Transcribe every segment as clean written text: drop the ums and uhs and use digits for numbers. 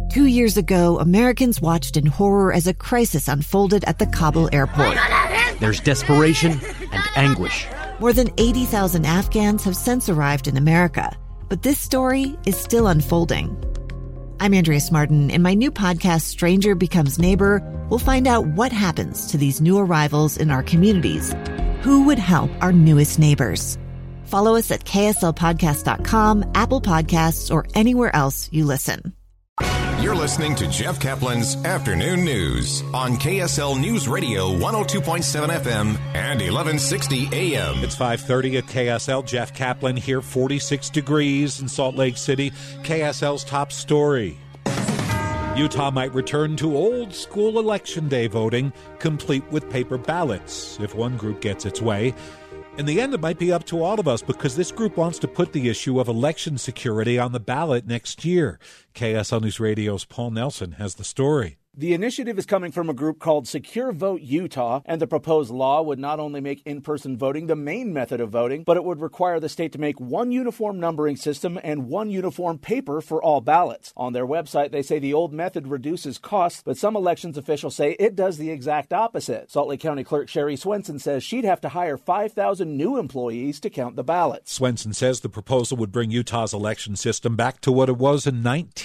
2 years ago, Americans watched in horror as a crisis unfolded at the Kabul airport. There's desperation and anguish. More than 80,000 Afghans have since arrived in America, but this story is still unfolding. I'm Andrea Martin. In my new podcast, Stranger Becomes Neighbor, we'll find out what happens to these new arrivals in our communities. Who would help our newest neighbors? Follow us at kslpodcast.com, Apple Podcasts, or anywhere else you listen. You're listening to Jeff Kaplan's Afternoon News on KSL News Radio 102.7 FM and 1160 AM. It's 5:30 at KSL. Jeff Kaplan here, 46 degrees in Salt Lake City. KSL's top story. Utah might return to old-school Election Day voting, complete with paper ballots, if one group gets its way. In the end, it might be up to all of us because this group wants to put the issue of election security on the ballot next year. KSL News Radio's Paul Nelson has the story. The initiative is coming from a group called Secure Vote Utah, and the proposed law would not only make in-person voting the main method of voting, but it would require the state to make one uniform numbering system and one uniform paper for all ballots. On their website, they say the old method reduces costs, but some elections officials say it does the exact opposite. Salt Lake County Clerk Sherry Swenson says she'd have to hire 5,000 new employees to count the ballots. Swenson says the proposal would bring Utah's election system back to what it was in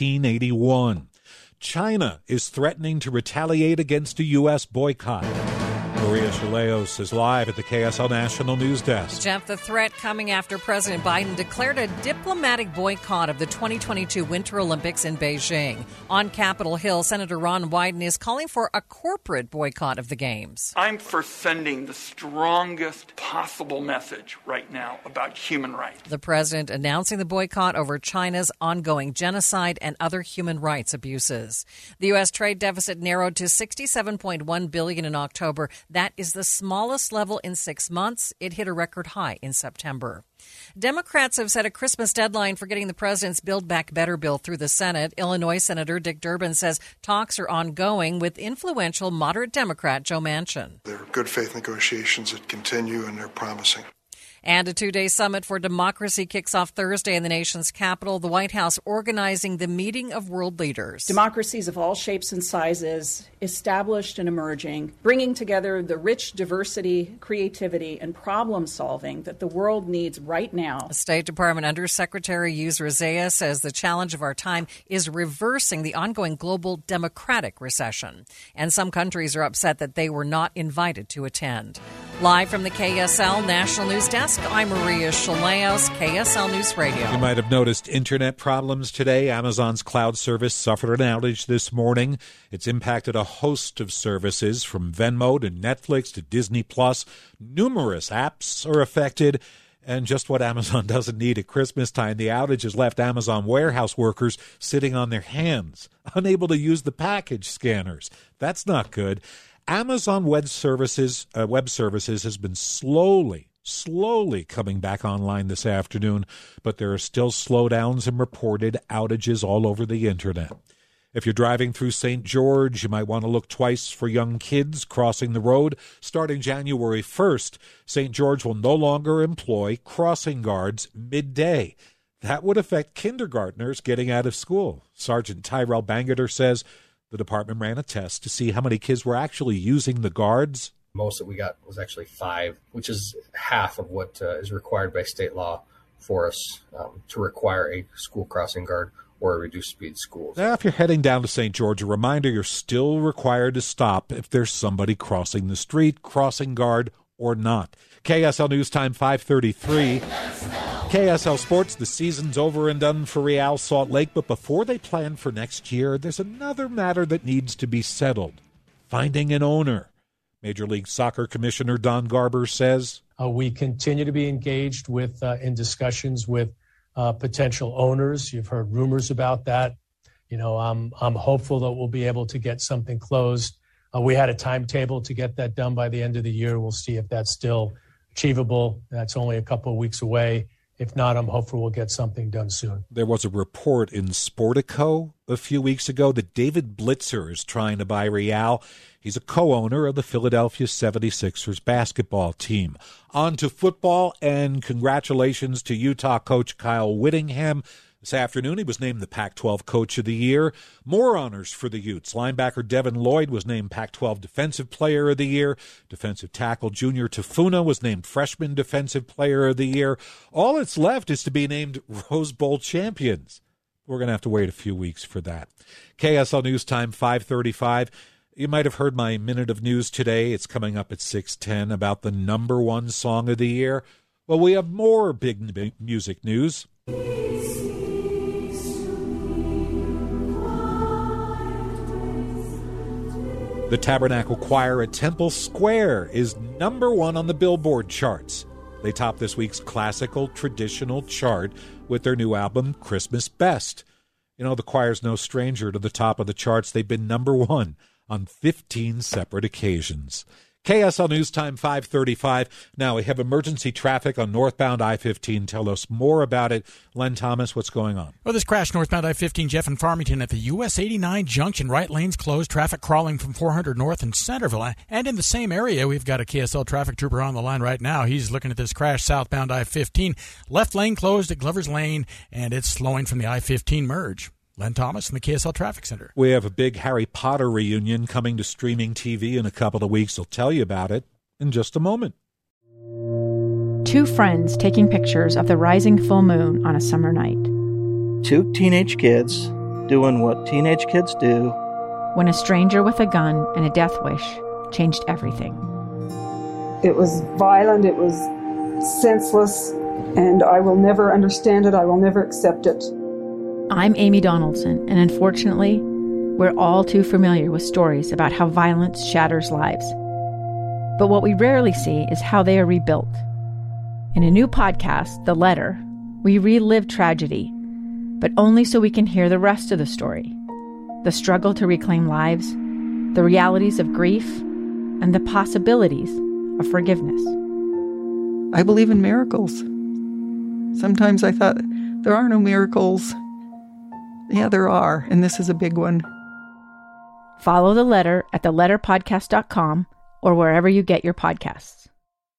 1981. China is threatening to retaliate against a U.S. boycott. Maria Chaleos is live at the KSL National News Desk. Jeff, the threat coming after President Biden declared a diplomatic boycott of the 2022 Winter Olympics in Beijing. On Capitol Hill, Senator Ron Wyden is calling for a corporate boycott of the Games. I'm for sending the strongest possible message right now about human rights. The president announcing the boycott over China's ongoing genocide and other human rights abuses. The U.S. trade deficit narrowed to $67.1 billion in October. That is the smallest level in 6 months. It hit a record high in September. Democrats have set a Christmas deadline for getting the president's Build Back Better bill through the Senate. Illinois Senator Dick Durbin says talks are ongoing with influential moderate Democrat Joe Manchin. There are good faith negotiations that continue, and they're promising. And a two-day summit for democracy kicks off Thursday in the nation's capital, the White House organizing the meeting of world leaders. Democracies of all shapes and sizes, established and emerging, bringing together the rich diversity, creativity, and problem-solving that the world needs right now. State Department Undersecretary Yus Razzia says the challenge of our time is reversing the ongoing global democratic recession. And some countries are upset that they were not invited to attend. Live from the KSL National News Desk, I'm Maria Chaleos, KSL News Radio. You might have noticed internet problems today. Amazon's cloud service suffered an outage this morning. It's impacted a host of services from Venmo to Netflix to Disney+. Numerous apps are affected. And just what Amazon doesn't need at Christmas time, the outage has left Amazon warehouse workers sitting on their hands, unable to use the package scanners. That's not good. Amazon Web Services has been slowly coming back online this afternoon, but there are still slowdowns and reported outages all over the internet. If you're driving through St. George, you might want to look twice for young kids crossing the road. Starting January 1st, St. George will no longer employ crossing guards midday. That would affect kindergartners getting out of school. Sergeant Tyrell Bangerter says the department ran a test to see how many kids were actually using the guards. Most that we got was actually 5, which is half of what is required by state law for us to require a school crossing guard or a reduced speed schools. Now, if you're heading down to St. George, a reminder you're still required to stop if there's somebody crossing the street, crossing guard or not. KSL News Time 5:33. KSL Sports, the season's over and done for Real Salt Lake, but before they plan for next year, there's another matter that needs to be settled: finding an owner. Major League Soccer Commissioner Don Garber says, we continue to be engaged in discussions with potential owners. You've heard rumors about that. I'm hopeful that we'll be able to get something closed. We had a timetable to get that done by the end of the year. We'll see if that's still achievable. That's only a couple of weeks away. If not, I'm hopeful we'll get something done soon. There was a report in Sportico a few weeks ago that David Blitzer is trying to buy Real. He's a co-owner of the Philadelphia 76ers basketball team. On to football, and congratulations to Utah coach Kyle Whittingham. This afternoon, he was named the Pac-12 Coach of the Year. More honors for the Utes. Linebacker Devin Lloyd was named Pac-12 Defensive Player of the Year. Defensive tackle Junior Tafuna was named Freshman Defensive Player of the Year. All that's left is to be named Rose Bowl champions. We're going to have to wait a few weeks for that. KSL News Time, 5:35. You might have heard my Minute of News today. It's coming up at 6:10 about the number one song of the year. Well, we have more big music news. The Tabernacle Choir at Temple Square is number one on the Billboard charts. They topped this week's classical traditional chart with their new album, Christmas Best. You know, the choir's no stranger to the top of the charts. They've been number one on 15 separate occasions. KSL News Time, 5:35. Now we have emergency traffic on northbound I-15. Tell us more about it. Len Thomas, what's going on? Well, this crash northbound I-15, Jeff and Farmington at the US 89 junction. Right lanes closed. Traffic crawling from 400 north in Centerville. And in the same area, we've got a KSL traffic trooper on the line right now. He's looking at this crash southbound I-15. Left lane closed at Glover's Lane, and it's slowing from the I-15 merge. Len Thomas in the KSL Traffic Center. We have a big Harry Potter reunion coming to streaming TV in a couple of weeks. We'll tell you about it in just a moment. Two friends taking pictures of the rising full moon on a summer night. Two teenage kids doing what teenage kids do. When a stranger with a gun and a death wish changed everything. It was violent, it was senseless, and I will never understand it, I will never accept it. I'm Amy Donaldson, and unfortunately, we're all too familiar with stories about how violence shatters lives. But what we rarely see is how they are rebuilt. In a new podcast, The Letter, we relive tragedy, but only so we can hear the rest of the story. The struggle to reclaim lives, the realities of grief, and the possibilities of forgiveness. I believe in miracles. Sometimes I thought, there are no miracles. Yeah, there are, and this is a big one. Follow The Letter at theletterpodcast.com or wherever you get your podcasts.